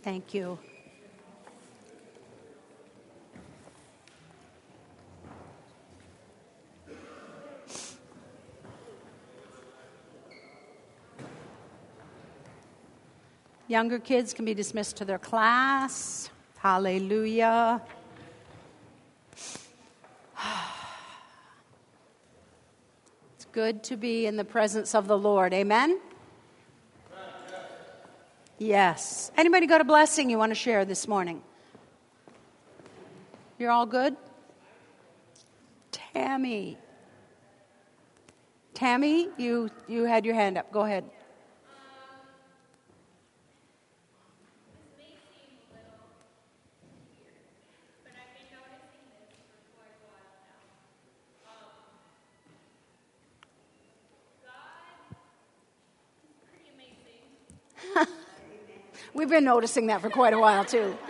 Thank you. Younger kids can be dismissed to their class. Hallelujah. It's good to be in the presence of the Lord. Amen? Yes. Anybody got a blessing you want to share this morning? You're all good? Tammy, you had your hand up. Go ahead. We've been noticing that for quite a while, too. And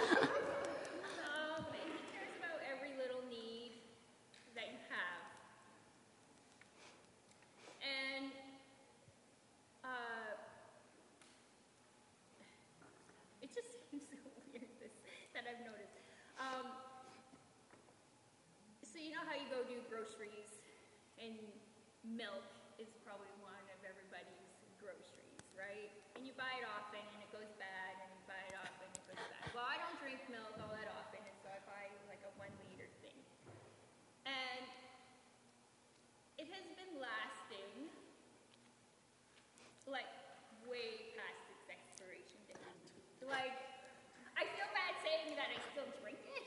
he cares about every little need that you have. And it just seems so weird that I've noticed. So you know how you go do groceries and milk is probably one of everybody's groceries, right? And you buy it often and it goes bad, and you buy it often and it goes bad. Well, I don't drink milk all that often, and so I buy like a 1 liter thing. And it has been lasting like way past its expiration date. Like, I feel bad saying that I still drink it.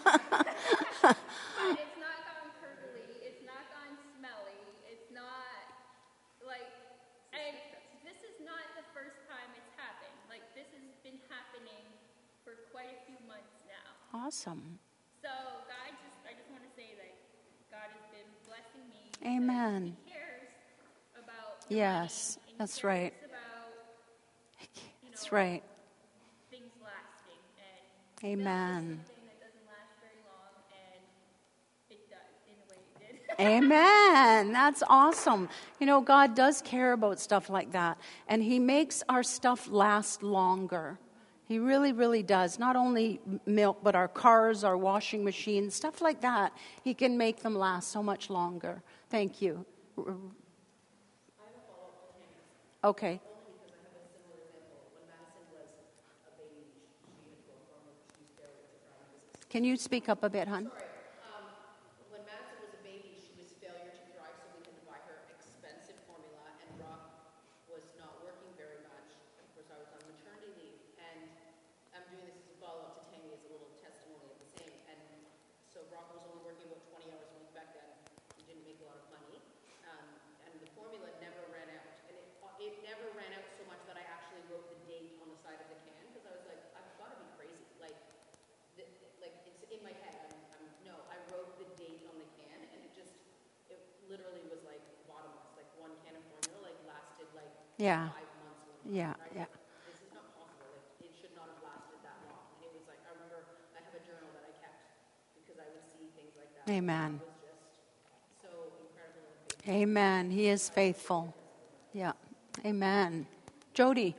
But it's not gone curdly, it's not gone smelly, it's not like, and this is not the first time it's happened. Like, this has been happening for quite a few months now. Awesome. So I just want to say that God has been blessing me. Amen. He cares about Yes, money, and that's he right. cares about, That's right. things lasting. And Amen. milk is something that doesn't last very long, and it does in a way it did. Amen. That's awesome. You know, God does care about stuff like that. And He makes our stuff last longer. He really, really does. Not only milk, but our cars, our washing machines, stuff like that. He can make them last so much longer. Thank you. I have a follow-up to Hannah's. Okay. Only because I have a similar example. When Madison was a baby, she had gone from she's failure to thrive. Can you speak up a bit, hon? Sorry. When Madison was a baby, she was failure to thrive, so we had to buy her expensive formula, and Rock was not working very much. Of course, I was on maternity leave, and I'm doing this as a follow-up to Tammy as a little testimony of the same. And so Rock was only working about 20 hours a week back then. He didn't make a lot of money, and the formula never ran out. And it never ran out so much that I actually wrote the date on the side of the can, because I was like, I've got to be crazy. Like it's in my head. I wrote the date on the can, and it literally was like bottomless. Like one can of formula lasted like Yeah. 5 months. Yeah, right? yeah. This is not possible. Like, it should not have lasted that long. And it was like, I remember I have a journal that I kept because I would see things like that. Amen. It was just so incredible and faithful. Amen. He is faithful. Yeah. Amen. Jody.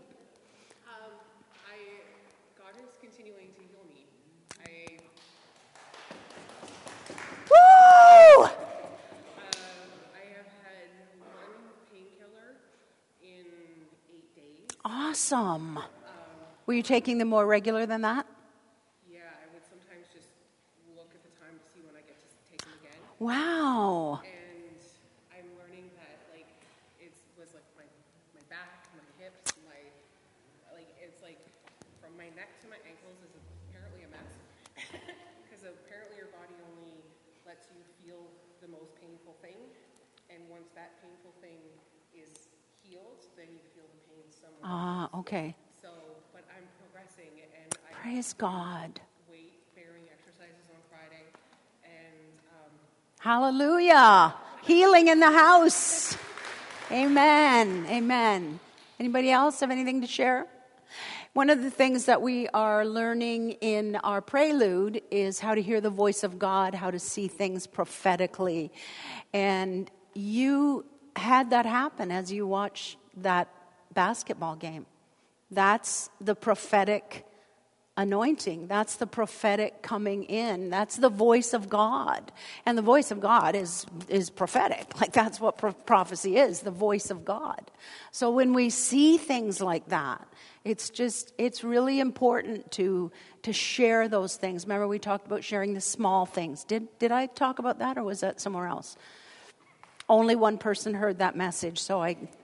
God is continuing to heal me. Woo! I have had one painkiller in 8 days. Awesome. Were you taking them more regular than that? Yeah, I would sometimes just look at the time to see when I get to take them again. Wow. And I'm learning that it was like my back, my hips, it's like from my neck to my ankles is apparently a mess. Because apparently your body only lets you feel the most painful thing, and once that painful thing is healed, then you feel the pain somewhere else. Okay. So, but I'm progressing, and I Praise God. weight-bearing exercises on Friday, and Hallelujah. Healing in the house. Amen. Amen. Anybody else have anything to share? One of the things that we are learning in our prelude is how to hear the voice of God, how to see things prophetically. And you had that happen as you watched that basketball game. That's the prophetic anointing. That's the prophetic coming in. That's the voice of God. And the voice of God is prophetic. Like that's what prophecy is, the voice of God. So when we see things like that, it's really important to share those things. Remember we talked about sharing the small things. Did I talk about that or was that somewhere else? Only one person heard that message, so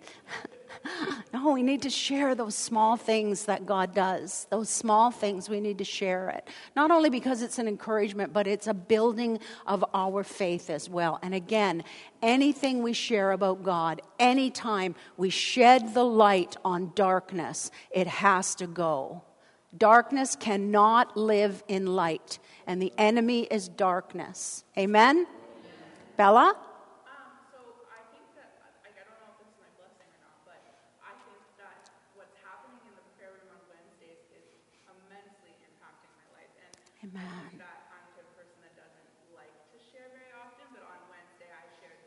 No, we need to share those small things that God does. Those small things, we need to share it. Not only because it's an encouragement, but it's a building of our faith as well. And again, anything we share about God, anytime we shed the light on darkness, it has to go. Darkness cannot live in light, and the enemy is darkness. Amen? Bella? So I think that, I don't know if this is my blessing or not, but I think that what's happening in the prayer room on Wednesdays is immensely impacting my life. And Amen. I think that I'm a person that doesn't like to share very often, but on Wednesday I shared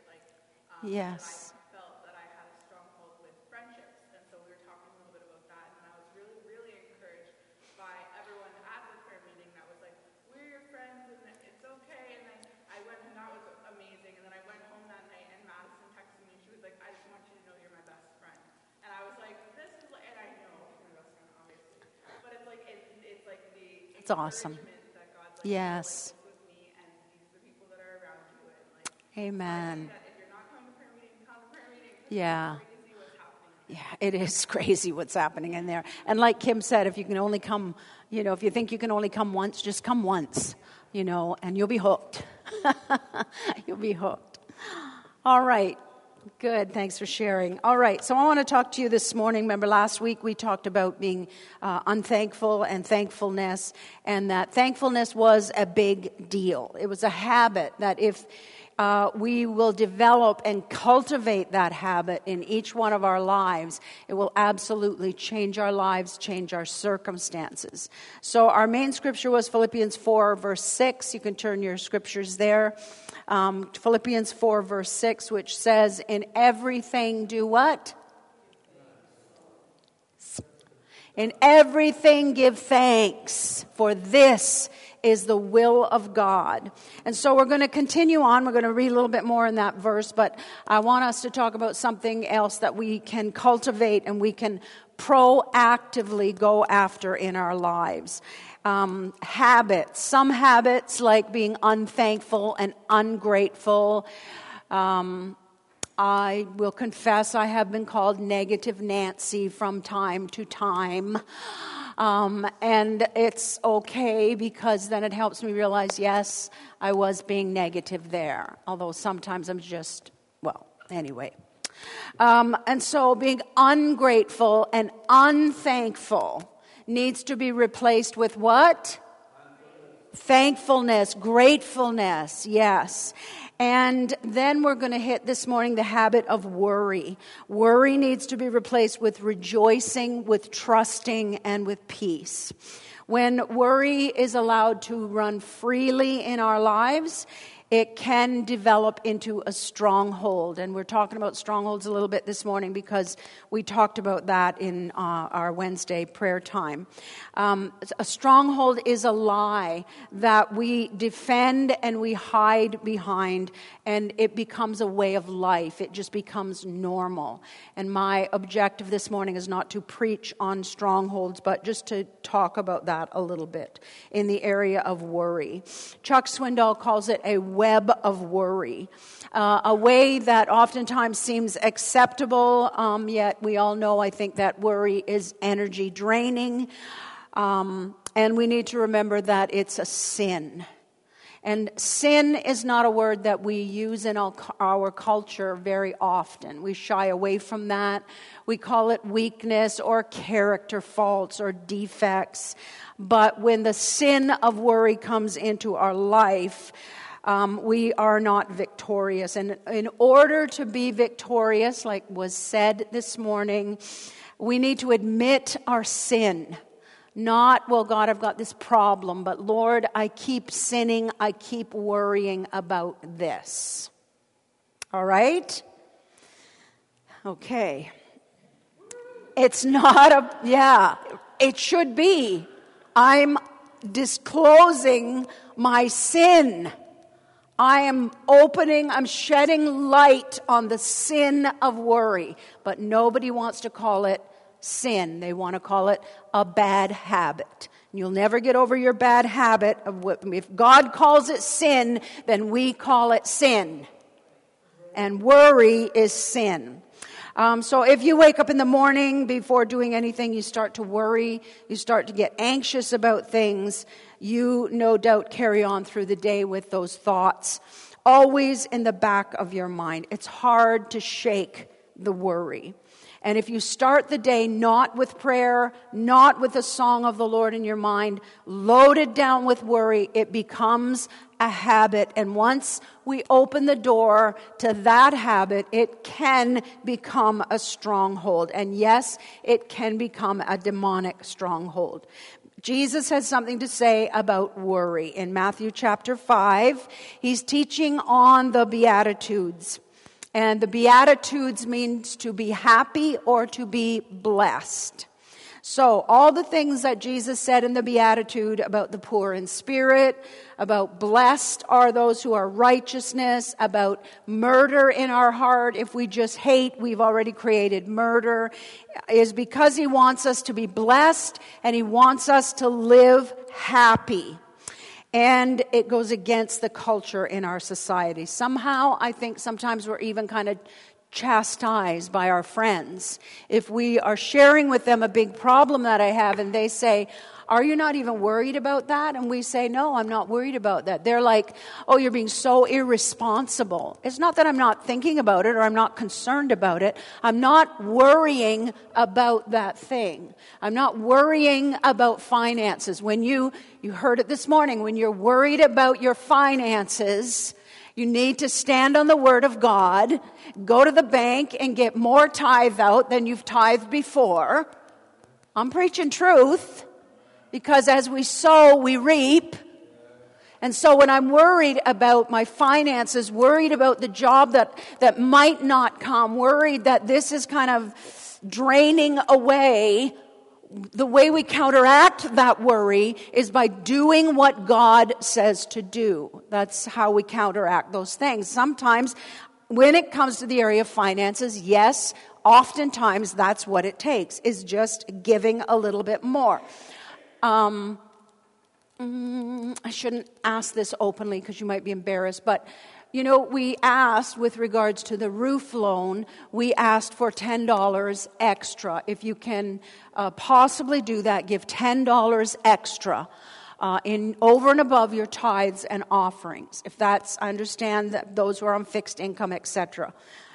Yes. that I felt that I had a stronghold with friendships. And so we were talking a little bit about that, and I was really, really encouraged by everyone at the prayer meeting that was like, we're your friends, and it's okay. And then I went, and that was amazing. And then I went home that night, and Madison texted me, and she was like, I just want you to know you're my best friend. And I was like, this is like, and I know he's my best friend, obviously, but it's like, it's like the It's awesome. encouragement that God's like, Yes. like, this with me, and these are the people that are around you, and like, Amen. that if you're not coming to prayer meeting, come to prayer meeting. Yeah. It's crazy what's happening. Yeah, it is crazy what's happening in there. And like Kim said, if you can only come, if you think you can only come once, just come once, and you'll be hooked. You'll be hooked. All right. Good. Thanks for sharing. All right. So I want to talk to you this morning. Remember last week we talked about being unthankful and thankfulness, and that thankfulness was a big deal. It was a habit that if we will develop and cultivate that habit in each one of our lives, it will absolutely change our lives, change our circumstances. So our main scripture was Philippians 4, verse 6. You can turn your scriptures there. Philippians 4, verse 6, which says, in everything do what? In everything give thanks, for this is the will of God. And so we're going to continue on. We're going to read a little bit more in that verse, but I want us to talk about something else that we can cultivate and we can proactively go after in our lives. Habits. Some habits like being unthankful and ungrateful. I will confess I have been called Negative Nancy from time to time. And it's okay because then it helps me realize, yes, I was being negative there. Although sometimes I'm just, anyway. And so being ungrateful and unthankful needs to be replaced with what? Thankfulness, gratefulness, yes. And then we're going to hit this morning the habit of worry. Worry needs to be replaced with rejoicing, with trusting, and with peace. When worry is allowed to run freely in our lives, it can develop into a stronghold. And we're talking about strongholds a little bit this morning because we talked about that in our Wednesday prayer time. A stronghold is a lie that we defend and we hide behind, and it becomes a way of life. It just becomes normal. And my objective this morning is not to preach on strongholds, but just to talk about that a little bit in the area of worry. Chuck Swindoll calls it a web of worry, a way that oftentimes seems acceptable, yet we all know, I think, that worry is energy draining, and we need to remember that it's a sin. And sin is not a word that we use in our culture very often. We shy away from that. We call it weakness or character faults or defects. But when the sin of worry comes into our life, we are not victorious. And in order to be victorious, like was said this morning, we need to admit our sin. Not, well, God, I've got this problem, but Lord, I keep sinning, I keep worrying about this. All right? Okay. It's not it should be. I'm disclosing my sin. I'm shedding light on the sin of worry. But nobody wants to call it sin. They want to call it a bad habit. You'll never get over your bad habit of if God calls it sin, then we call it sin. And worry is sin. So if you wake up in the morning before doing anything, you start to worry, you start to get anxious about things, you no doubt carry on through the day with those thoughts, always in the back of your mind. It's hard to shake the worry. And if you start the day not with prayer, not with a song of the Lord in your mind, loaded down with worry, it becomes a habit. And once we open the door to that habit, it can become a stronghold. And yes, it can become a demonic stronghold. Jesus has something to say about worry. In Matthew chapter 5, he's teaching on the Beatitudes. And the Beatitudes means to be happy or to be blessed. So all the things that Jesus said in the Beatitude about the poor in spirit, about blessed are those who are righteousness, about murder in our heart, if we just hate, we've already created murder, is because he wants us to be blessed and he wants us to live happy. And it goes against the culture in our society. Somehow, I think sometimes we're even kind of chastised by our friends. If we are sharing with them a big problem that I have and they say, "Are you not even worried about that?" And we say, "No, I'm not worried about that." They're like, "Oh, you're being so irresponsible." It's not that I'm not thinking about it or I'm not concerned about it. I'm not worrying about that thing. I'm not worrying about finances. When you heard it this morning, when you're worried about your finances, you need to stand on the Word of God, go to the bank and get more tithe out than you've tithed before. I'm preaching truth. Because as we sow, we reap. And so when I'm worried about my finances, worried about the job that might not come, worried that this is kind of draining away, the way we counteract that worry is by doing what God says to do. That's how we counteract those things. Sometimes when it comes to the area of finances, yes, oftentimes that's what it takes, is just giving a little bit more. I shouldn't ask this openly because you might be embarrassed, but we asked with regards to the roof loan, we asked for $10 extra. If you can possibly do that, give $10 extra in over and above your tithes and offerings. If that's, I understand that those who are on fixed income, etc.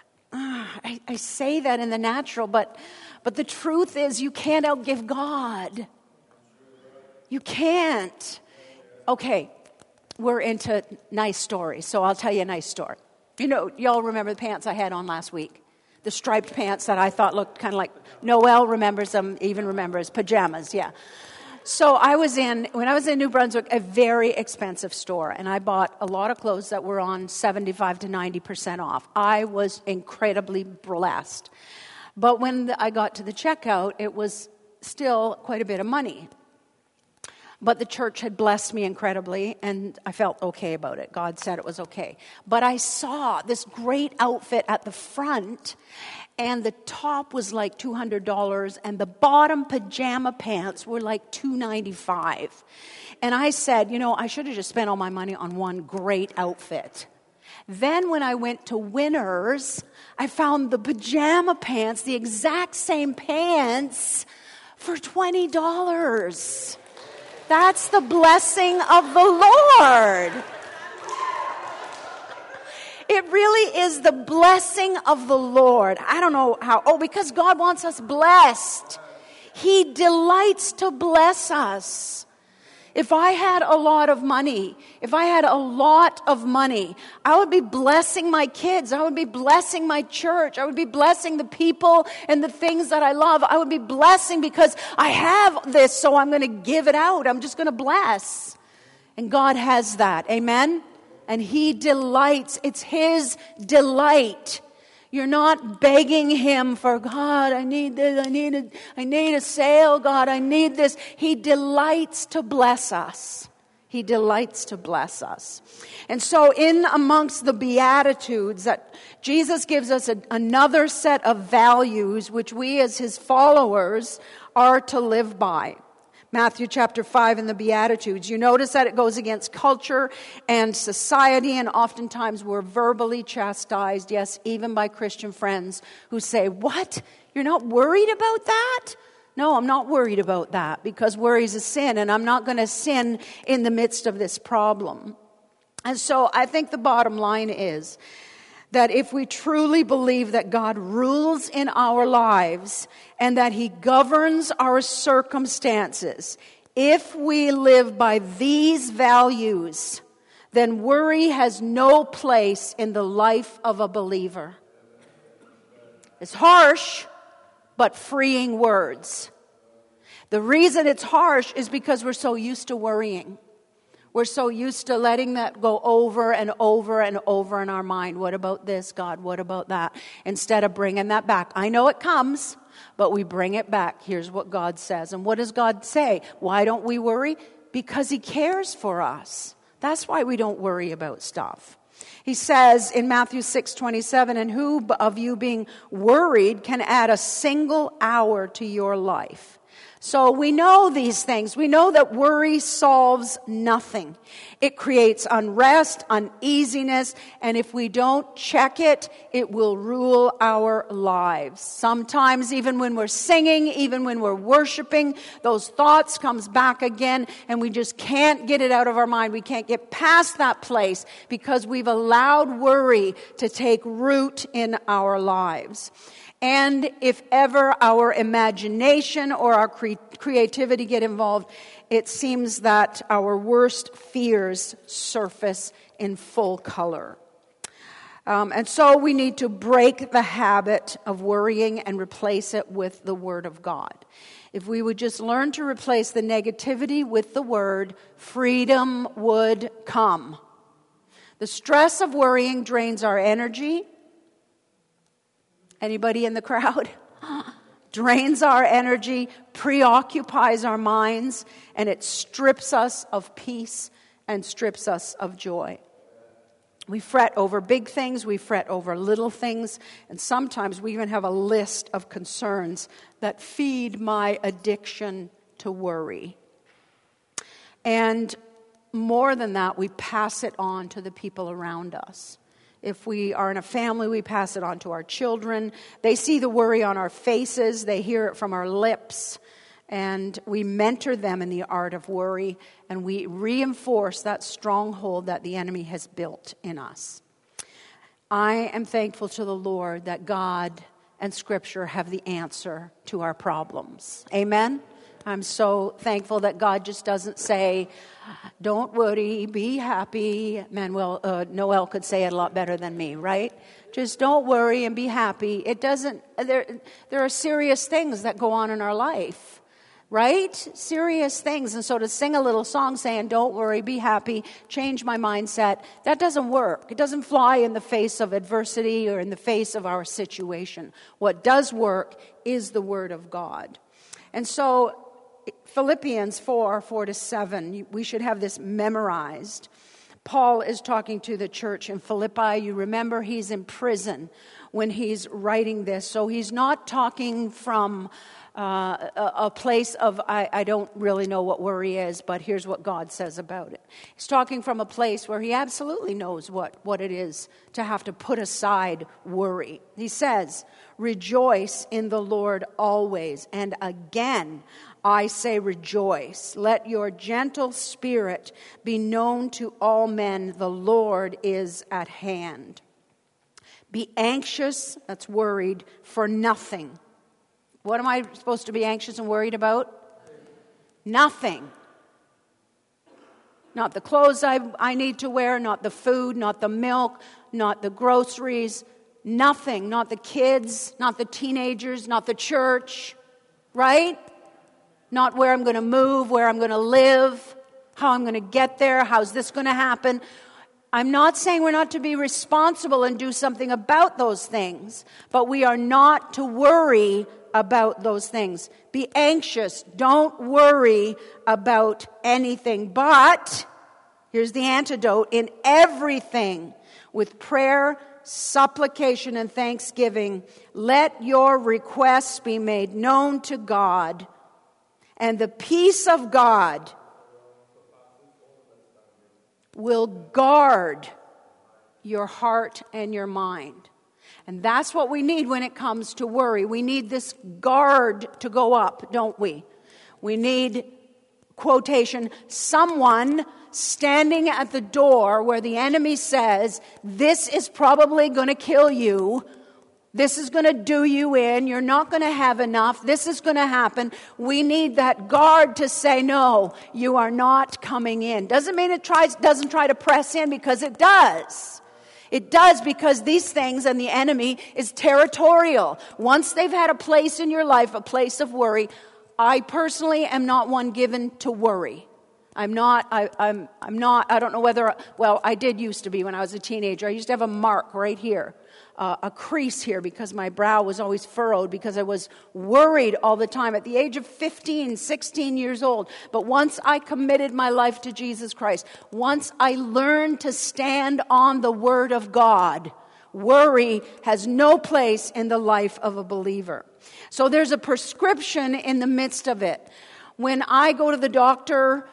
I say that in the natural, but the truth is you can't outgive God. You can't. Okay, we're into nice stories, so I'll tell you a nice story. Y'all remember the pants I had on last week? The striped pants that I thought looked kind of like, Noel remembers them, even remembers pajamas, yeah. So when I was in New Brunswick, a very expensive store, and I bought a lot of clothes that were on 75 to 90% off. I was incredibly blessed. But when I got to the checkout, it was still quite a bit of money. But the church had blessed me incredibly, and I felt okay about it. God said it was okay. But I saw this great outfit at the front, and the top was like $200, and the bottom pajama pants were like $295. And I said, I should have just spent all my money on one great outfit. Then when I went to Winners, I found the pajama pants, the exact same pants, for $20. That's the blessing of the Lord. It really is the blessing of the Lord. I don't know how. Oh, because God wants us blessed. He delights to bless us. If I had a lot of money, I would be blessing my kids. I would be blessing my church. I would be blessing the people and the things that I love. I would be blessing because I have this, so I'm going to give it out. I'm just going to bless. And God has that. Amen? And He delights. It's His delight. You're not begging him for, God, I need this, I need a sale, God, I need this. He delights to bless us. He delights to bless us. And so in amongst the Beatitudes, that Jesus gives us another set of values which we as his followers are to live by. Matthew chapter 5 in the Beatitudes. You notice that it goes against culture and society, and oftentimes we're verbally chastised, yes, even by Christian friends who say, what? You're not worried about that? No, I'm not worried about that, because worry is a sin, and I'm not going to sin in the midst of this problem. And so I think the bottom line is that if we truly believe that God rules in our lives and that he governs our circumstances, if we live by these values, then worry has no place in the life of a believer. It's harsh, but freeing words. The reason it's harsh is because we're so used to worrying. We're so used to letting that go over and over and over in our mind. What about this, God? What about that? Instead of bringing that back. I know it comes, but we bring it back. Here's what God says. And what does God say? Why don't we worry? Because he cares for us. That's why we don't worry about stuff. He says in Matthew 6:27, and who of you being worried can add a single hour to your life? So we know these things. We know that worry solves nothing. It creates unrest, uneasiness, and if we don't check it, it will rule our lives. Sometimes even when we're singing, even when we're worshiping, those thoughts comes back again, and we just can't get it out of our mind. We can't get past that place because we've allowed worry to take root in our lives. And if ever our imagination or our creativity get involved, it seems that our worst fears surface in full color. And so we need to break the habit of worrying and replace it with the Word of God. If we would just learn to replace the negativity with the Word, freedom would come. The stress of worrying drains our energy. Anybody in the crowd? Drains our energy, preoccupies our minds, and it strips us of peace and strips us of joy. We fret over big things, we fret over little things, and sometimes we even have a list of concerns that feed my addiction to worry. And more than that, we pass it on to the people around us. If we are in a family, we pass it on to our children. They see the worry on our faces. They hear it from our lips. And we mentor them in the art of worry. And we reinforce that stronghold that the enemy has built in us. I am thankful to the Lord that God and Scripture have the answer to our problems. Amen? I'm so thankful that God just doesn't say, don't worry, be happy. Noel could say it a lot better than me, right? Just don't worry and be happy. It doesn't, there are serious things that go on in our life, right? Serious things. And so to sing a little song saying, don't worry, be happy, change my mindset, that doesn't work. It doesn't fly in the face of adversity or in the face of our situation. What does work is the Word of God. And so Philippians 4:4-7, we should have this memorized. Paul is talking to the church in Philippi. You remember he's in prison when he's writing this. So he's not talking from a place of, I don't really know what worry is, but here's what God says about it. He's talking from a place where he absolutely knows what it is to have to put aside worry. He says, rejoice in the Lord always. And again, I say rejoice. Let your gentle spirit be known to all men. The Lord is at hand. Be anxious, that's worried, for nothing. What am I supposed to be anxious and worried about? Nothing. Not the clothes I need to wear, not the food, not the milk, not the groceries, nothing. Not the kids, not the teenagers, not the church, right? Not where I'm going to move, where I'm going to live, how I'm going to get there, how's this going to happen. I'm not saying we're not to be responsible and do something about those things, but we are not to worry about those things. Be anxious. Don't worry about anything. But, here's the antidote, in everything, with prayer, supplication, and thanksgiving, let your requests be made known to God, and the peace of God will guard your heart and your mind. And that's what we need when it comes to worry. We need this guard to go up, don't we? We need, quotation, someone standing at the door where the enemy says, this is probably going to kill you. This is going to do you in. You're not going to have enough. This is going to happen. We need that guard to say, no, you are not coming in. Doesn't mean it doesn't try to press in, because it does. It does, because these things and the enemy is territorial. Once they've had a place in your life, a place of worry, I personally am not one given to worry. I'm not, I don't know whether, well, I did used to be when I was a teenager. I used to have a mark right here, a crease here, because my brow was always furrowed because I was worried all the time at the age of 15, 16 years old. But once I committed my life to Jesus Christ, once I learned to stand on the Word of God, worry has no place in the life of a believer. So there's a prescription in the midst of it. When I go to the doctor,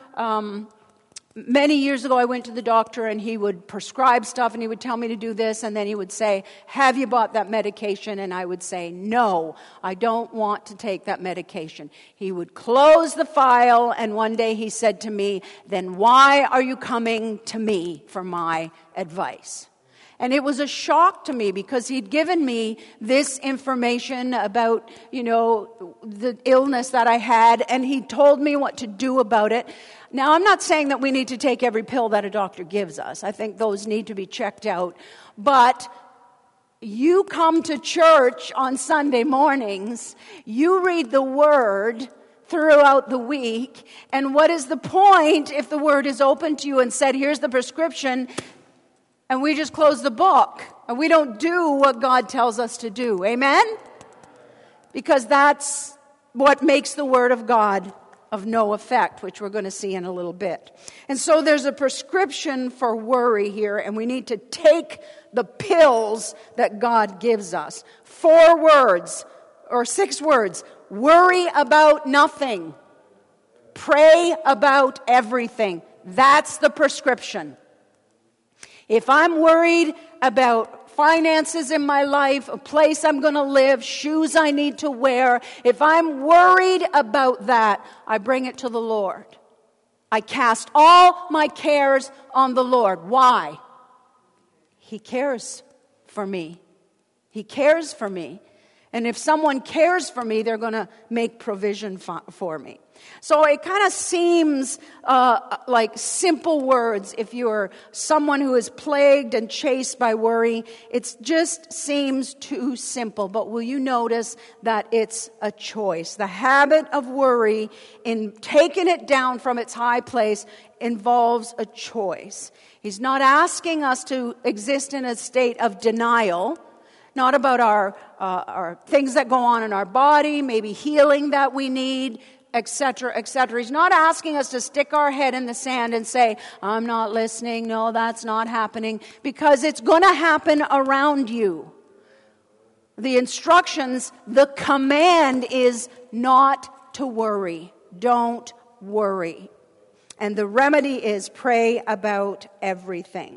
many years ago I went to the doctor and he would prescribe stuff and he would tell me to do this, and then he would say, have you bought that medication? And I would say, no, I don't want to take that medication. He would close the file, and one day he said to me, then why are you coming to me for my advice? And it was a shock to me, because he'd given me this information about, the illness that I had, and he told me what to do about it. Now, I'm not saying that we need to take every pill that a doctor gives us. I think those need to be checked out. But you come to church on Sunday mornings, you read the Word throughout the week, and what is the point if the Word is open to you and said, here's the prescription, and we just close the book, and we don't do what God tells us to do. Amen? Because that's what makes the Word of God of no effect, which we're going to see in a little bit. And so there's a prescription for worry here, and we need to take the pills that God gives us. 4 words, or 6 words. Worry about nothing. Pray about everything. That's the prescription. If I'm worried about finances in my life, a place I'm going to live, shoes I need to wear, if I'm worried about that, I bring it to the Lord. I cast all my cares on the Lord. Why? He cares for me. He cares for me. And if someone cares for me, they're going to make provision for me. So it kind of seems like simple words if you're someone who is plagued and chased by worry. It just seems too simple. But will you notice that it's a choice? The habit of worry, in taking it down from its high place, involves a choice. He's not asking us to exist in a state of denial, not about our things that go on in our body, maybe healing that we need, etc., etc. He's not asking us to stick our head in the sand and say, I'm not listening, no, that's not happening, because it's going to happen around you. The instructions, the command is not to worry. Don't worry. And the remedy is pray about everything.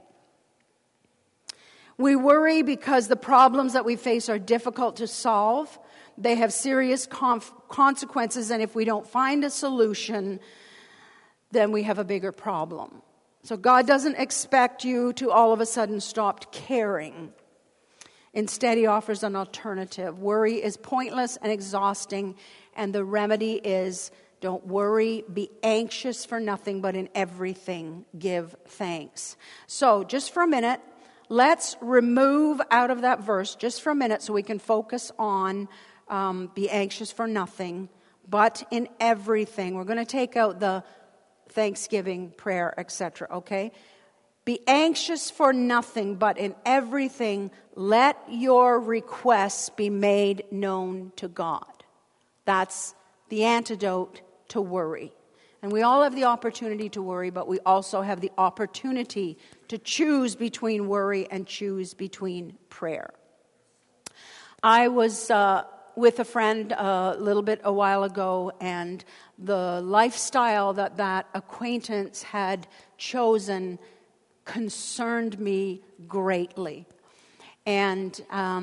We worry because the problems that we face are difficult to solve. They have serious consequences, and if we don't find a solution, then we have a bigger problem. So God doesn't expect you to all of a sudden stop caring. Instead, He offers an alternative. Worry is pointless and exhausting, and the remedy is don't worry, be anxious for nothing, but in everything give thanks. So, just for a minute, let's remove out of that verse, just for a minute, so we can focus on be anxious for nothing, but in everything. We're going to take out the thanksgiving, prayer, etc., okay? Be anxious for nothing, but in everything let your requests be made known to God. That's the antidote to worry. And we all have the opportunity to worry, but we also have the opportunity to choose between worry and choose between prayer. I was with a friend a while ago, and the lifestyle that acquaintance had chosen concerned me greatly. And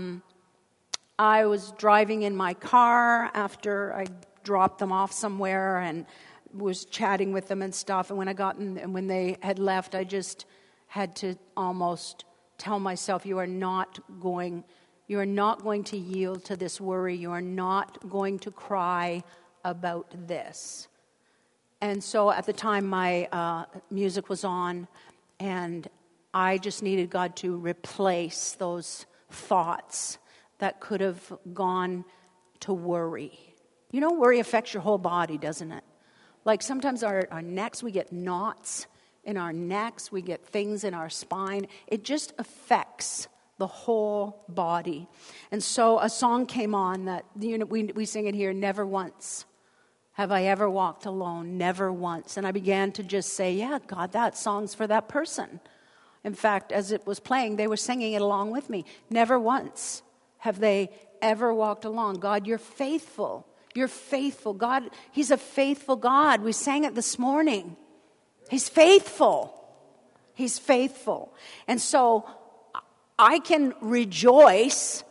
I was driving in my car after I dropped them off somewhere and was chatting with them and stuff. And when I got in, and when they had left, I just had to almost tell myself, you are not going to yield to this worry. You are not going to cry about this. And so at the time, my music was on, and I just needed God to replace those thoughts that could have gone to worry. You know, worry affects your whole body, doesn't it? Like sometimes our necks, we get knots in our necks, we get things in our spine. It just affects the whole body. And so a song came on that, we sing it here, never once have I ever walked alone, never once. And I began to just say, yeah, God, that song's for that person. In fact, as it was playing, they were singing it along with me. Never once have they ever walked alone. God, you're faithful. You're faithful. God, He's a faithful God. We sang it this morning. He's faithful. He's faithful. And so I can rejoice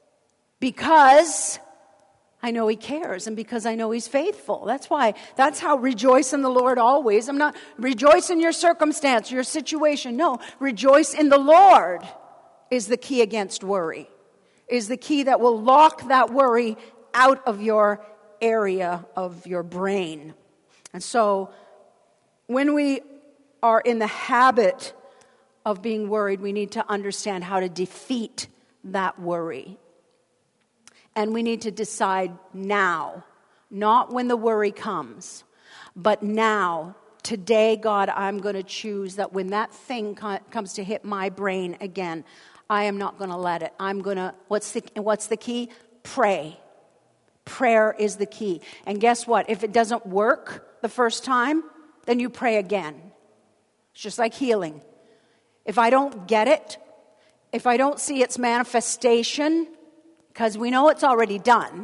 because I know He cares and because I know He's faithful. That's how rejoice in the Lord always. I'm not rejoice in your circumstance, your situation. No, rejoice in the Lord is the key against worry. Is the key that will lock that worry out of your area of your brain. And so when we are in the habit of being worried, we need to understand how to defeat that worry. And we need to decide now, not when the worry comes, but now, today, God, I'm going to choose that when that thing comes to hit my brain again, I am not going to let it. I'm going to, what's the key? Pray. Prayer is the key. And guess what? If it doesn't work the first time, then you pray again. It's just like healing. If I don't get it, if I don't see its manifestation, because we know it's already done.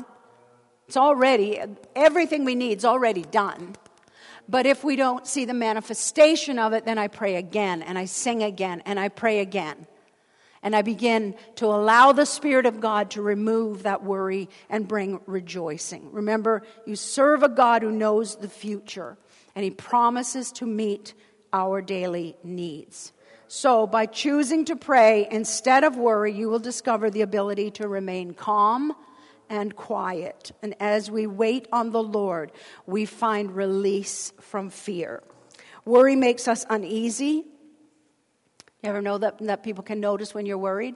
Everything we need is already done. But if we don't see the manifestation of it, then I pray again, and I sing again, and I pray again. And I begin to allow the Spirit of God to remove that worry and bring rejoicing. Remember, you serve a God who knows the future, and He promises to meet our daily needs. So by choosing to pray instead of worry, you will discover the ability to remain calm and quiet. And as we wait on the Lord, we find release from fear. Worry makes us uneasy. You ever know that people can notice when you're worried?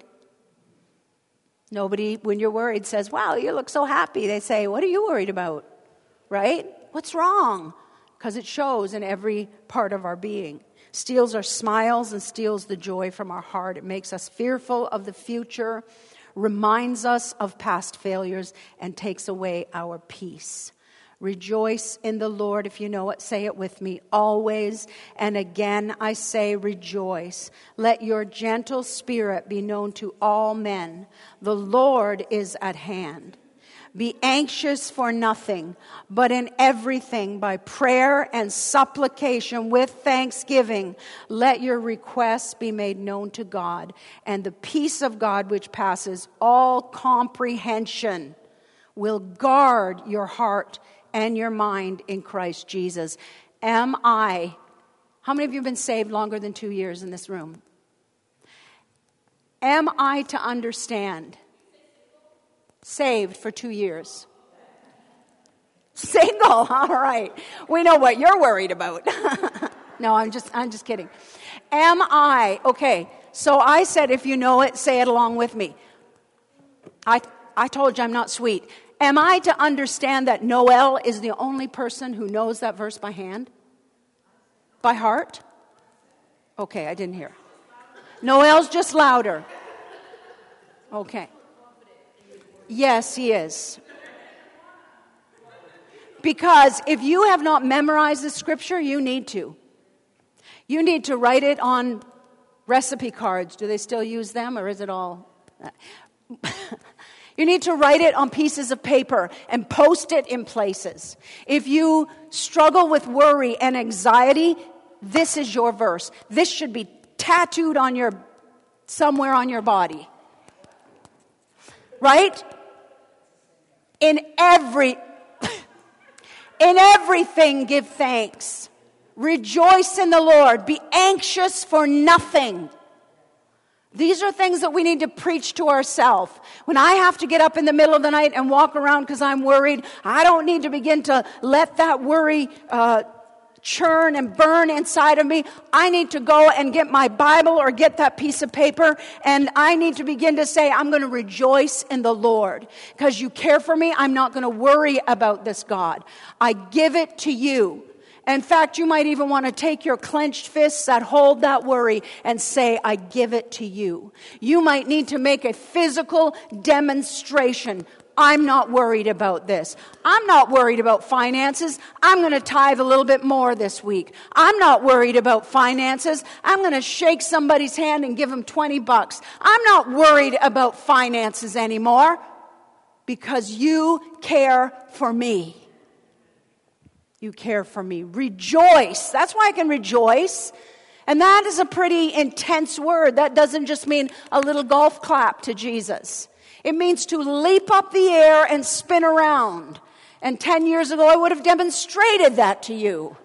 Nobody, when you're worried, says, wow, you look so happy. They say, what are you worried about? Right? What's wrong? Because it shows in every part of our being. Steals our smiles and steals the joy from our heart. It makes us fearful of the future, reminds us of past failures, and takes away our peace. Rejoice in the Lord. If you know it, say it with me. Always and again I say rejoice. Let your gentle spirit be known to all men. The Lord is at hand. Be anxious for nothing, but in everything by prayer and supplication with thanksgiving, let your requests be made known to God. And the peace of God, which passes all comprehension, will guard your heart and your mind in Christ Jesus. How many of you have been saved longer than 2 years in this room? Am I to understand? Saved for 2 years. Single, all right. We know what you're worried about. No, I'm just kidding. Am I, okay, so I said if you know it, say it along with me. I told you I'm not sweet. Am I to understand that Noel is the only person who knows that verse by hand? By heart? Okay, I didn't hear. Noel's just louder. Okay. Yes, he is. Because if you have not memorized the scripture, you need to. You need to write it on recipe cards. Do they still use them, or is it all? You need to write it on pieces of paper and post it in places. If you struggle with worry and anxiety, this is your verse. This should be tattooed on somewhere on your body. Right? In everything give thanks. Rejoice in the Lord. Be anxious for nothing. These are things that we need to preach to ourselves. When I have to get up in the middle of the night and walk around because I'm worried, I don't need to begin to let that worry churn and burn inside of me. I need to go and get my Bible or get that piece of paper, and I need to begin to say, I'm going to rejoice in the Lord. Because you care for me, I'm not going to worry about this, God. I give it to you. In fact, you might even want to take your clenched fists that hold that worry and say, I give it to you. You might need to make a physical demonstration. I'm not worried about this. I'm not worried about finances. I'm going to tithe a little bit more this week. I'm not worried about finances. I'm going to shake somebody's hand and give them $20. I'm not worried about finances anymore because you care for me. You care for me. Rejoice. That's why I can rejoice. And that is a pretty intense word. That doesn't just mean a little golf clap to Jesus. It means to leap up the air and spin around. And 10 years ago, I would have demonstrated that to you.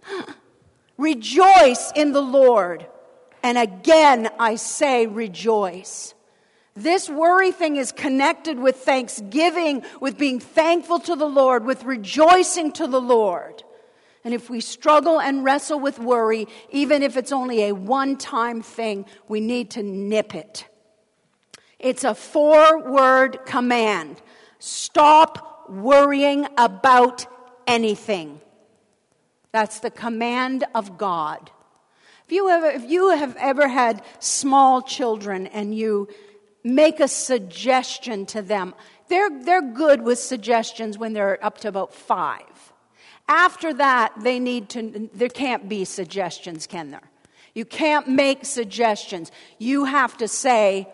Rejoice in the Lord. And again, I say rejoice. This worry thing is connected with thanksgiving, with being thankful to the Lord, with rejoicing to the Lord. And if we struggle and wrestle with worry, even if it's only a one-time thing, we need to nip it. It's a 4-word command. Stop worrying about anything. That's the command of God. If you have ever had small children and you make a suggestion to them, they're good with suggestions when they're up to about 5. After that, there can't be suggestions, can there? You can't make suggestions. You have to say,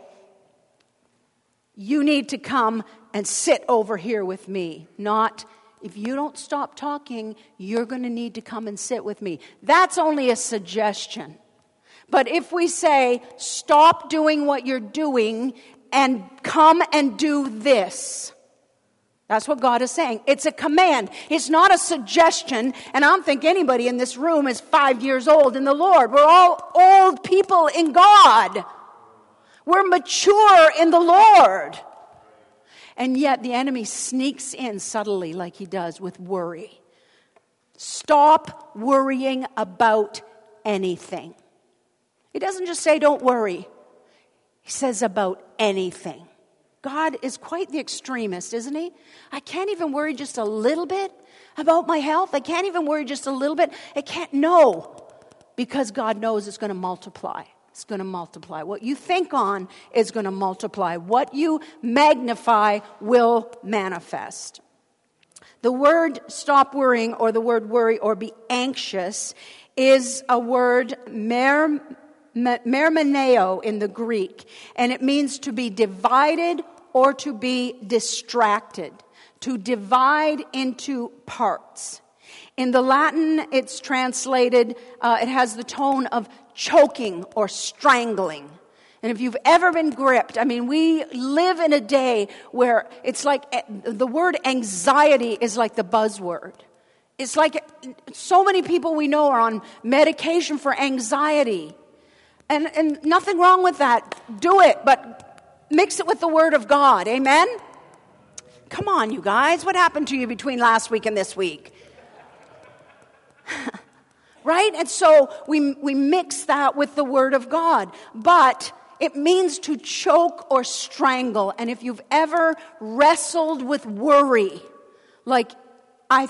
you need to come and sit over here with me. Not, if you don't stop talking, you're going to need to come and sit with me. That's only a suggestion. But if we say, stop doing what you're doing and come and do this, that's what God is saying. It's a command. It's not a suggestion. And I don't think anybody in this room is 5 years old in the Lord. We're all old people in God. We're mature in the Lord. And yet the enemy sneaks in subtly like he does with worry. Stop worrying about anything. He doesn't just say don't worry. He says about anything. God is quite the extremist, isn't he? I can't even worry just a little bit about my health. I can't even worry just a little bit. No, because God knows it's going to multiply. It's going to multiply. What you think on is going to multiply. What you magnify will manifest. The word stop worrying, or the word worry or be anxious, is a word mermeneo in the Greek, and it means to be divided or to be distracted, to divide into parts. In the Latin, it's translated, it has the tone of choking or strangling. And if you've ever been gripped, we live in a day where it's like the word anxiety is like the buzzword. It's like so many people we know are on medication for anxiety. And nothing wrong with that. Do it, but mix it with the Word of God. Amen? Come on, you guys. What happened to you between last week and this week? Right? And so we mix that with the Word of God. But it means to choke or strangle. And if you've ever wrestled with worry, like I think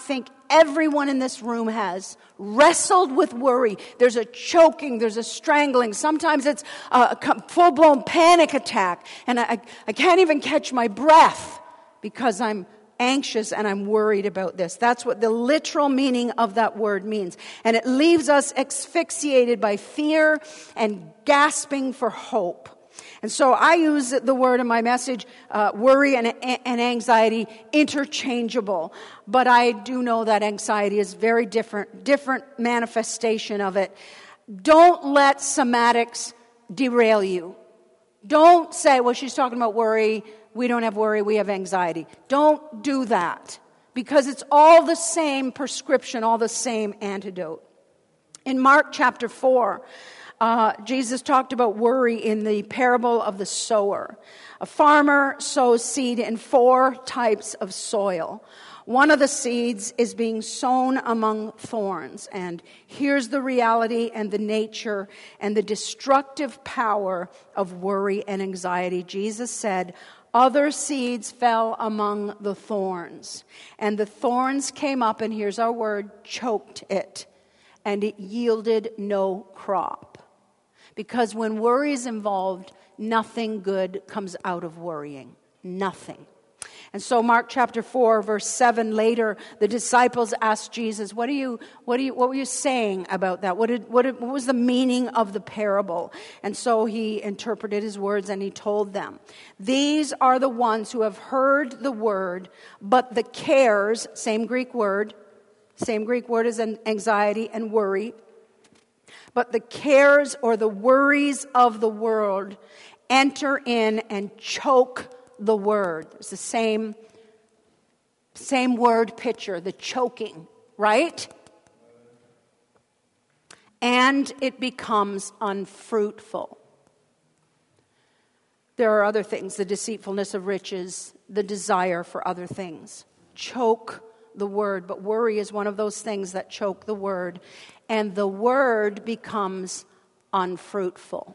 everyone in this room has wrestled with worry. There's a choking, there's a strangling. Sometimes it's a full-blown panic attack, and I can't even catch my breath because I'm anxious and I'm worried about this. That's what the literal meaning of that word means. And it leaves us asphyxiated by fear and gasping for hope. And so I use the word in my message, worry and anxiety, interchangeable. But I do know that anxiety is very different manifestation of it. Don't let somatics derail you. Don't say, well, she's talking about worry. We don't have worry, we have anxiety. Don't do that, because it's all the same prescription, all the same antidote. In Mark chapter 4, Jesus talked about worry in the parable of the sower. A farmer sows seed in 4 types of soil. One of the seeds is being sown among thorns. And here's the reality and the nature and the destructive power of worry and anxiety. Jesus said, other seeds fell among the thorns. And the thorns came up, and here's our word, choked it. And it yielded no crop. Because when worry is involved, nothing good comes out of worrying. Nothing. And so Mark chapter 4, verse 7, later, the disciples asked Jesus, what were you saying about that? What was the meaning of the parable? And so he interpreted his words and he told them, these are the ones who have heard the word, but the cares, same Greek word as anxiety and worry, but the cares or the worries of the world enter in and choke the word. It's the same word picture, the choking, right? And it becomes unfruitful. There are other things, the deceitfulness of riches, the desire for other things. Choke the word, but worry is one of those things that choke the word, and the word becomes unfruitful.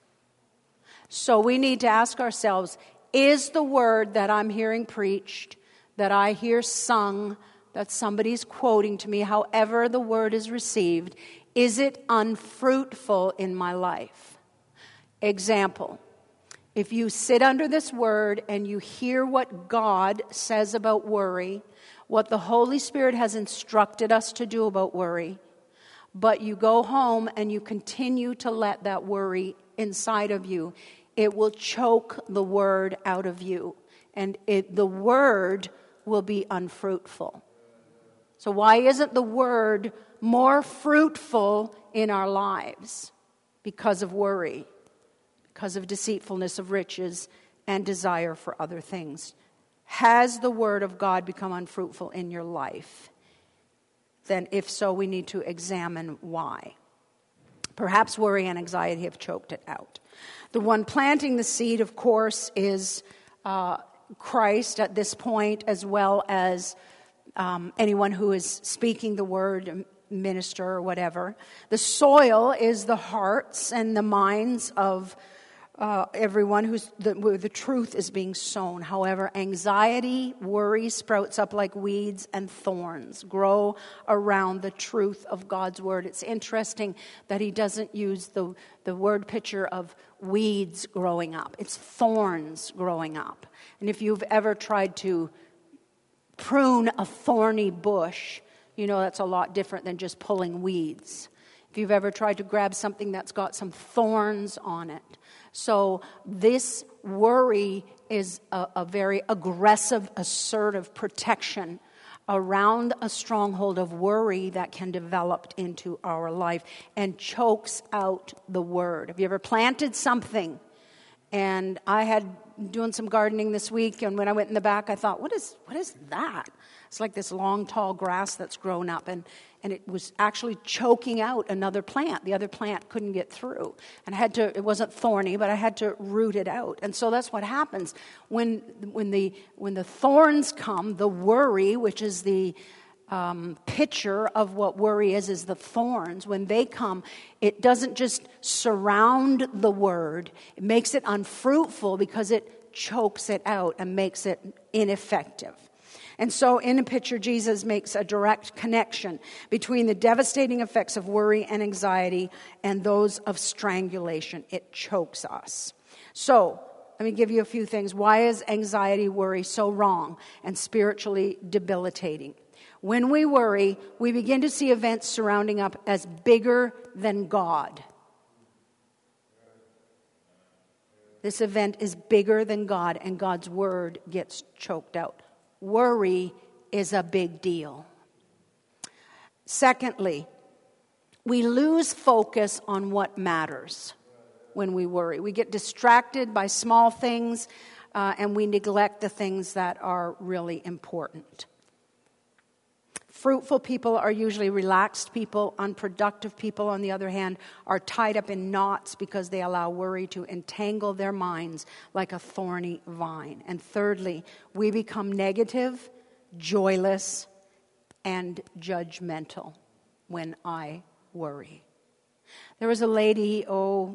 So we need to ask ourselves, is the word that I'm hearing preached, that I hear sung, that somebody's quoting to me, however the word is received, is it unfruitful in my life? Example, if you sit under this word and you hear what God says about worry, what the Holy Spirit has instructed us to do about worry, but you go home and you continue to let that worry inside of you, it will choke the word out of you, and the word will be unfruitful. So why isn't the word more fruitful in our lives? Because of worry, because of deceitfulness of riches and desire for other things. Has the word of God become unfruitful in your life? Then if so, we need to examine why. Perhaps worry and anxiety have choked it out. The one planting the seed, of course, is Christ at this point, as well as anyone who is speaking the word, minister or whatever. The soil is the hearts and the minds of everyone where the truth is being sown. However, anxiety, worry sprouts up like weeds, and thorns grow around the truth of God's word. It's interesting that he doesn't use the word picture of weeds growing up. It's thorns growing up. And if you've ever tried to prune a thorny bush, you know that's a lot different than just pulling weeds. If you've ever tried to grab something that's got some thorns on it. So this worry is a very aggressive, assertive protection around a stronghold of worry that can develop into our life and chokes out the word. Have you ever planted something? And I had doing some gardening this week, and when I went in the back, I thought, what is that? It's like this long, tall grass that's grown up, and it was actually choking out another plant. The other plant couldn't get through. And it wasn't thorny, but I had to root it out. And so that's what happens. When the thorns come, the worry, which is the picture of what worry is the thorns. When they come, it doesn't just surround the word. It makes it unfruitful because it chokes it out and makes it ineffective. And so in the picture, Jesus makes a direct connection between the devastating effects of worry and anxiety and those of strangulation. It chokes us. So let me give you a few things. Why is anxiety, worry so wrong and spiritually debilitating? When we worry, we begin to see events surrounding us as bigger than God. This event is bigger than God, and God's word gets choked out. Worry is a big deal. Secondly, we lose focus on what matters when we worry. We get distracted by small things, and we neglect the things that are really important. Fruitful people are usually relaxed people. Unproductive people, on the other hand, are tied up in knots because they allow worry to entangle their minds like a thorny vine. And thirdly, we become negative, joyless, and judgmental when I worry. There was a lady, a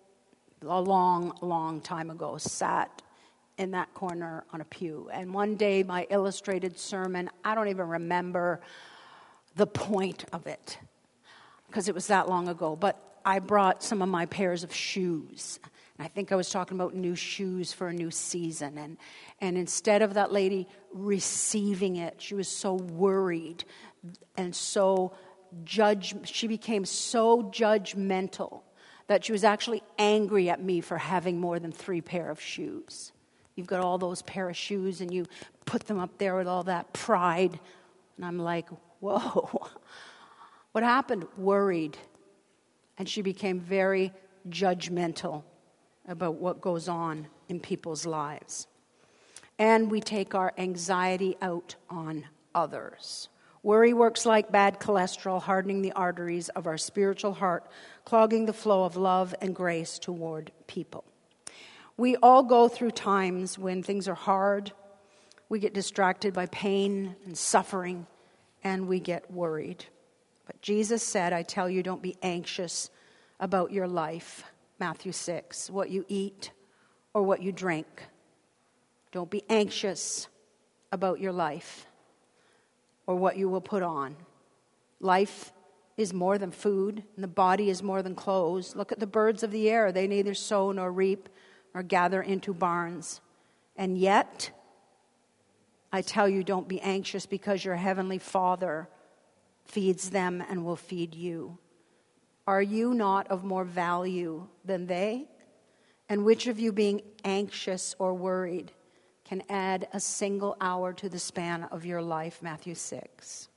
long time ago, sat in that corner on a pew. And one day, my illustrated sermon, I don't even remember the point of it because it was that long ago. But I brought some of my pairs of shoes. And I think I was talking about new shoes for a new season. And instead of that lady receiving it, she was so worried and she became so judgmental that she was actually angry at me for having more than 3 pair of shoes. You've got all those pair of shoes and you put them up there with all that pride. And I'm like, whoa. What happened? Worried. And she became very judgmental about what goes on in people's lives. And we take our anxiety out on others. Worry works like bad cholesterol, hardening the arteries of our spiritual heart, clogging the flow of love and grace toward people. We all go through times when things are hard, we get distracted by pain and suffering, and we get worried. But Jesus said, I tell you, don't be anxious about your life, Matthew 6, what you eat or what you drink. Don't be anxious about your life or what you will put on. Life is more than food, and the body is more than clothes. Look at the birds of the air. They neither sow nor reap or gather into barns. And yet, I tell you, don't be anxious because your heavenly Father feeds them and will feed you. Are you not of more value than they? And which of you, being anxious or worried, can add a single hour to the span of your life? Matthew 6.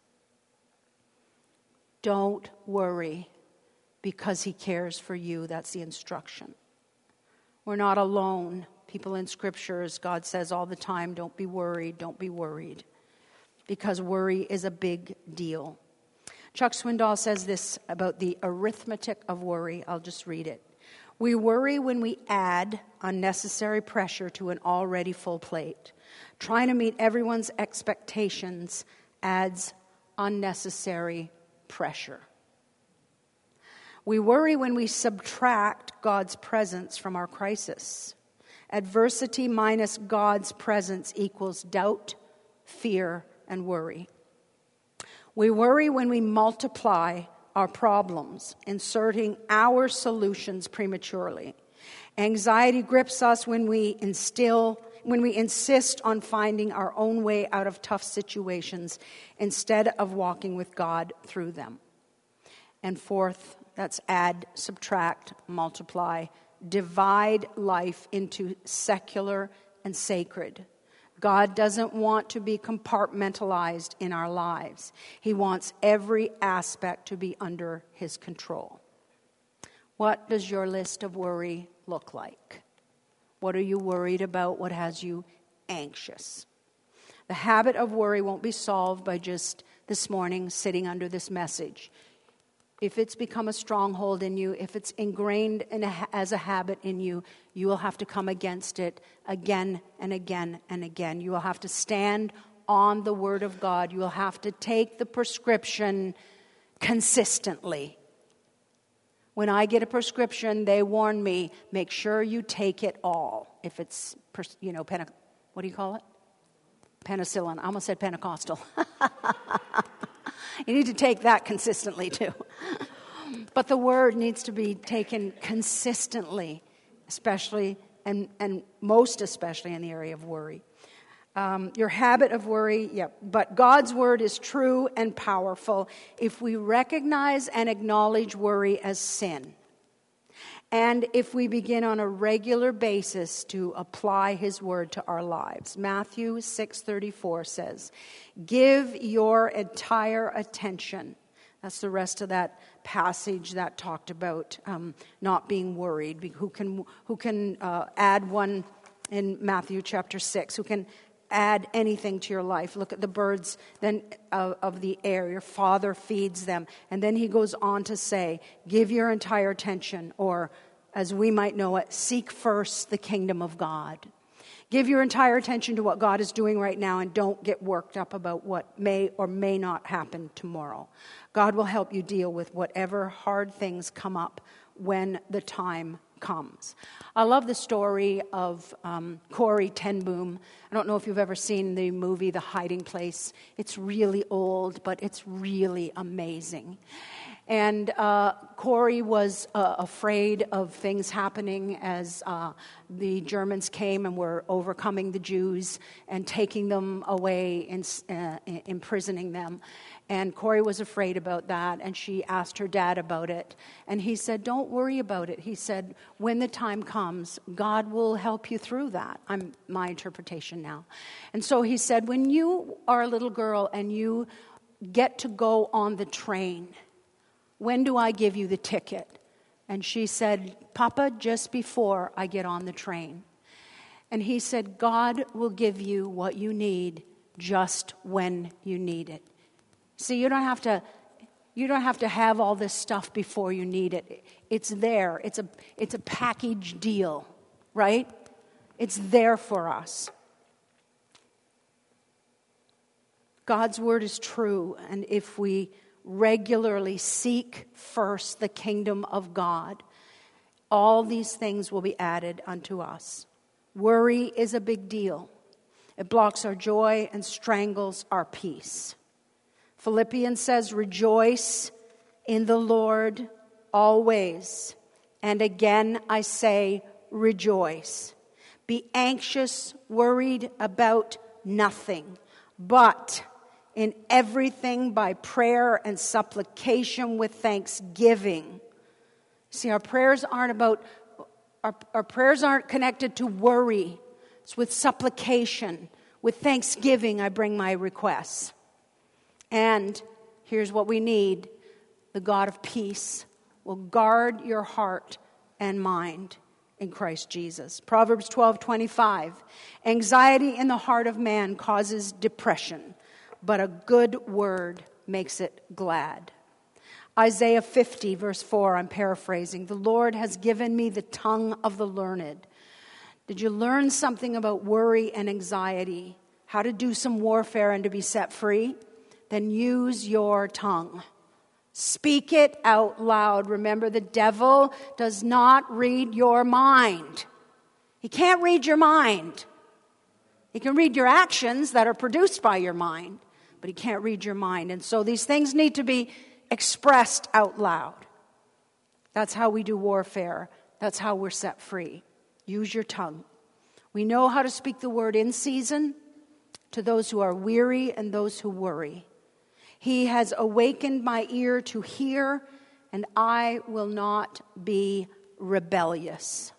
Don't worry because he cares for you. That's the instruction. We're not alone. People in scriptures, God says all the time, don't be worried, don't be worried. Because worry is a big deal. Chuck Swindoll says this about the arithmetic of worry. I'll just read it. We worry when we add unnecessary pressure to an already full plate. Trying to meet everyone's expectations adds unnecessary pressure. We worry when we subtract God's presence from our crisis. Adversity minus God's presence equals doubt, fear, and worry. We worry when we multiply our problems, inserting our solutions prematurely. Anxiety grips us when we insist on finding our own way out of tough situations instead of walking with God through them. And fourth, that's add, subtract, multiply. Divide life into secular and sacred. God doesn't want to be compartmentalized in our lives. He wants every aspect to be under his control. What does your list of worry look like? What are you worried about? What has you anxious? The habit of worry won't be solved by just this morning sitting under this message. If it's become a stronghold in you, if it's ingrained as a habit in you, you will have to come against it again and again and again. You will have to stand on the Word of God. You will have to take the prescription consistently. When I get a prescription, they warn me, make sure you take it all. If it's, what do you call it? Penicillin. I almost said Pentecostal. You need to take that consistently too. But the word needs to be taken consistently, especially and most especially in the area of worry. Your habit of worry, but God's word is true and powerful if we recognize and acknowledge worry as sin. And if we begin on a regular basis to apply his word to our lives. Matthew 6:34 says, give your entire attention. That's the rest of that passage that talked about not being worried. Who can add one in Matthew chapter 6? Who can add anything to your life? Look at the birds then of the air. Your Father feeds them. And then he goes on to say, give your entire attention, or as we might know it, seek first the kingdom of God. Give your entire attention to what God is doing right now, and don't get worked up about what may or may not happen tomorrow. God will help you deal with whatever hard things come up when the time comes. I love the story of Corrie ten Boom. I don't know if you've ever seen the movie The Hiding Place. It's really old, but it's really amazing. And Corrie was afraid of things happening as the Germans came and were overcoming the Jews and taking them away and imprisoning them. And Corrie was afraid about that, and she asked her dad about it. And he said, don't worry about it. He said, when the time comes, God will help you through that. My interpretation now. And so he said, when you are a little girl and you get to go on the train, when do I give you the ticket? And she said, Papa, just before I get on the train. And he said, God will give you what you need just when you need it. See, you don't have to have all this stuff before you need it. It's there. It's a package deal, right? It's there for us. God's word is true, and if we regularly seek first the kingdom of God, all these things will be added unto us. Worry is a big deal. It blocks our joy and strangles our peace. Philippians says, rejoice in the Lord always. And again I say, rejoice. Be anxious, worried about nothing, but in everything by prayer and supplication with thanksgiving. See, our prayers aren't connected to worry. It's with supplication. With thanksgiving, I bring my requests. And here's what we need. The God of peace will guard your heart and mind in Christ Jesus. Proverbs 12:25. Anxiety in the heart of man causes depression, but a good word makes it glad. Isaiah 50, verse 4, I'm paraphrasing. The Lord has given me the tongue of the learned. Did you learn something about worry and anxiety? How to do some warfare and to be set free? Then use your tongue. Speak it out loud. Remember, the devil does not read your mind. He can't read your mind. He can read your actions that are produced by your mind, but he can't read your mind. And so these things need to be expressed out loud. That's how we do warfare. That's how we're set free. Use your tongue. We know how to speak the word in season to those who are weary and those who worry. He has awakened my ear to hear, and I will not be rebellious.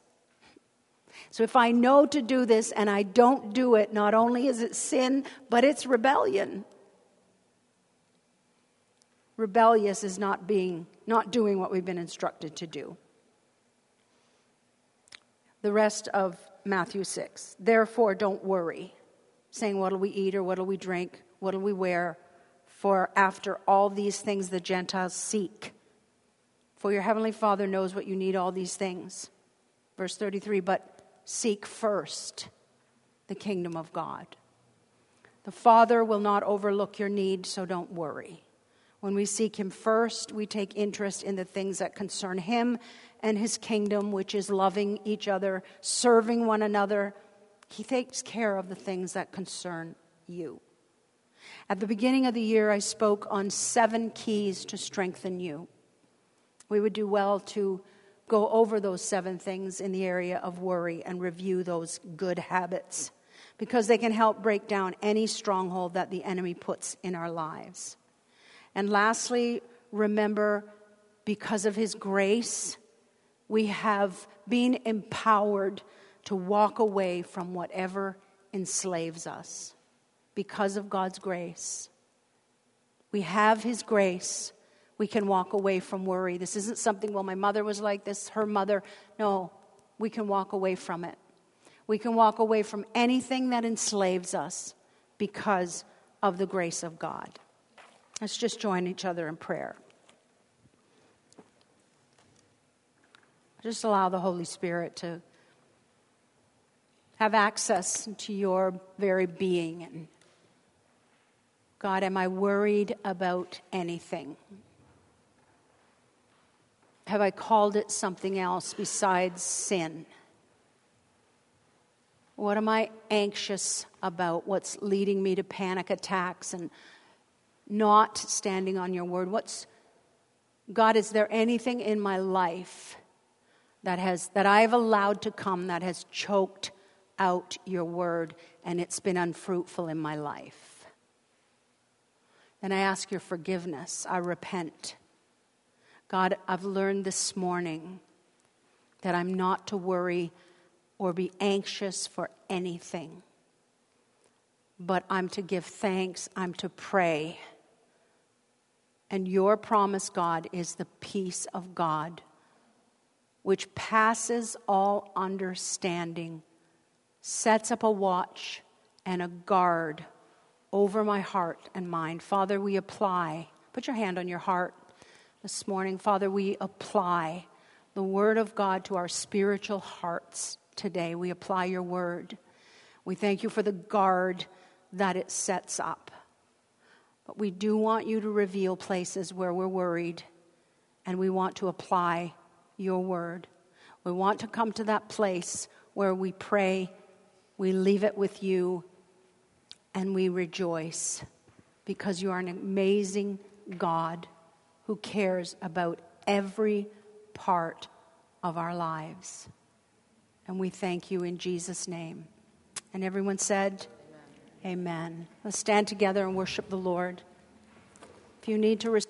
So if I know to do this and I don't do it, not only is it sin, but it's rebellion. Rebellious is not doing what we've been instructed to do. The rest of Matthew 6. Therefore, don't worry, saying, what'll we eat or what'll we drink? What'll we wear? For after all these things the Gentiles seek. For your heavenly Father knows what you need, all these things. Verse 33, but seek first the kingdom of God. The Father will not overlook your need, so don't worry. When we seek him first, we take interest in the things that concern him and his kingdom, which is loving each other, serving one another. He takes care of the things that concern you. At the beginning of the year, I spoke on 7 keys to strengthen you. We would do well to go over those 7 things in the area of worry and review those good habits, because they can help break down any stronghold that the enemy puts in our lives. And lastly, remember, because of his grace, we have been empowered to walk away from whatever enslaves us. Because of God's grace, we have his grace. We can walk away from worry. This isn't something, well, my mother was like this, her mother. No, we can walk away from it. We can walk away from anything that enslaves us because of the grace of God. Let's just join each other in prayer. Just allow the Holy Spirit to have access to your very being. And God, am I worried about anything? Have I called it something else besides sin? What am I anxious about? What's leading me to panic attacks and not standing on your word? God, is there anything in my life that I've allowed to come that has choked out your word and it's been unfruitful in my life? And I ask your forgiveness. I repent. God, I've learned this morning that I'm not to worry or be anxious for anything, but I'm to give thanks, I'm to pray. And your promise, God, is the peace of God, which passes all understanding, sets up a watch and a guard over my heart and mind. Father, we apply. Put your hand on your heart this morning. Father, we apply the word of God to our spiritual hearts today. We apply your word. We thank you for the guard that it sets up. But we do want you to reveal places where we're worried, and we want to apply your word. We want to come to that place where we pray, we leave it with you, and we rejoice because you are an amazing God who cares about every part of our lives. And we thank you in Jesus' name. And everyone said, Amen. Let's stand together and worship the Lord. If you need to